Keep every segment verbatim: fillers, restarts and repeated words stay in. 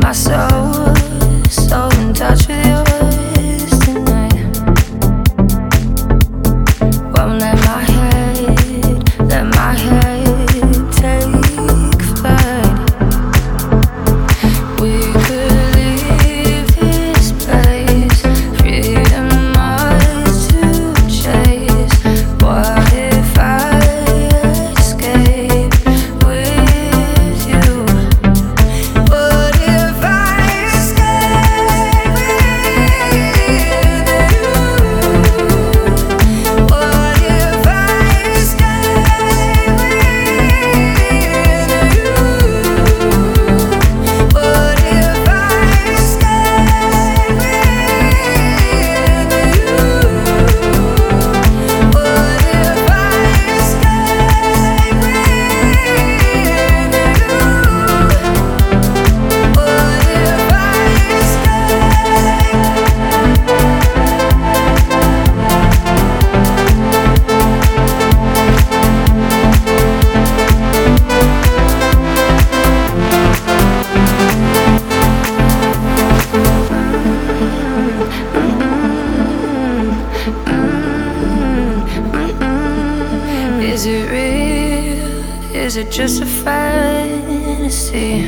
my soul, so in touch with yours tonight. Won't let my head, let my head take flight. We could leave this place, freedom ours to chase. What if I escape with you? What if I escape with you? What if I escape with you? What if I escape with you? What if I escape with Is it real? Is it just a fantasy?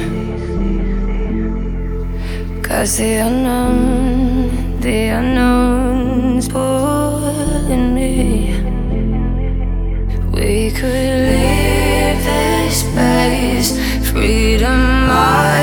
'Cause the unknown, the unknown's pulling me. We could leave this place, freedom.